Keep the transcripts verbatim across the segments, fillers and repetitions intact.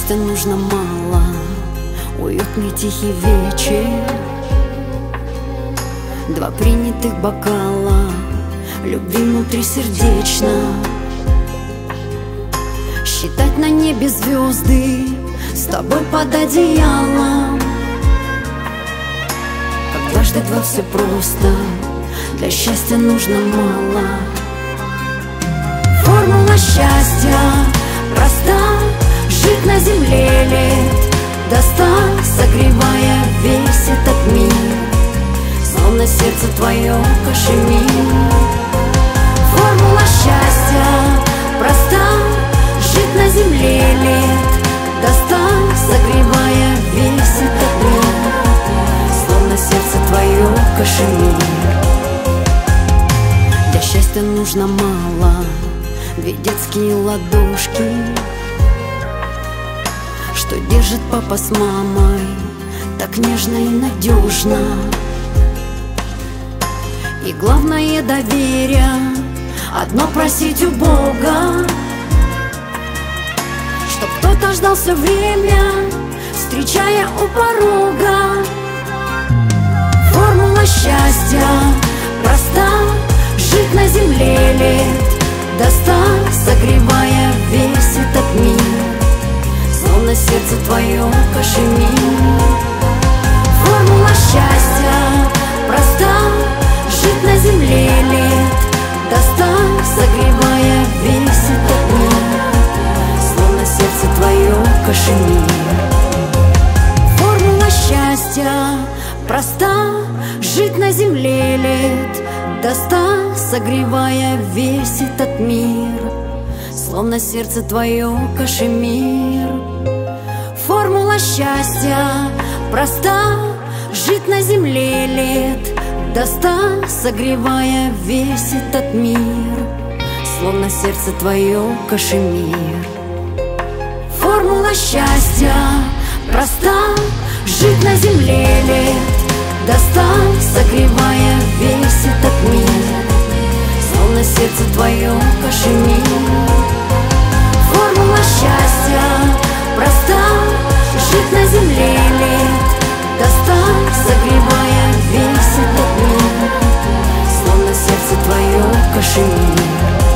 счастья нужно мало, уютный тихий вечер, два принятых бокала любви внутри сердечно, считать на небе звезды с тобой под одеялом. Как дважды два все просто, для счастья нужно мало. Формула счастья проста: жить на земле лет до ста, согревая весь этот мир, словно сердце твое кашемир. Формула счастья проста: жить на земле лет до ста, согревая весь этот мир, словно сердце твое кашемир. Для счастья нужно мало, две детские ладошки, что держит папа с мамой так нежно и надежно. И главное доверие, одно просить у Бога, чтоб кто-то ждал все время, встречая у порога. Формула счастья проста: жить на земле лет до ста, согревая весь этот мир, словно сердце твое кашемир. Формула счастья проста: жить на земле лет до ста, согревая весь этот мир, словно сердце твое кашемир. Формула счастья проста: жить на земле лет до ста, согревая весь этот мир, словно сердце твое кашемир. Формула счастья проста: жить на земле лет до ста, согревая весь этот мир, словно сердце твое кашемир. Формула счастья проста: жить на земле лет до ста, согревая весь этот мир, словно сердце твое кашемир. Формула счастья проста: жить на земле лет до ста, согревая весь этот мир, словно сердце твое кашемир.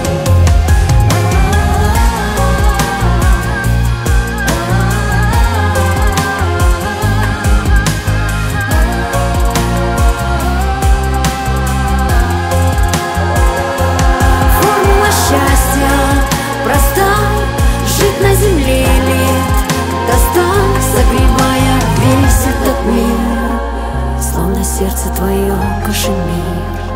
Проста: жить на земле лет до ста, согревая весь этот мир, словно сердце твое кашемир.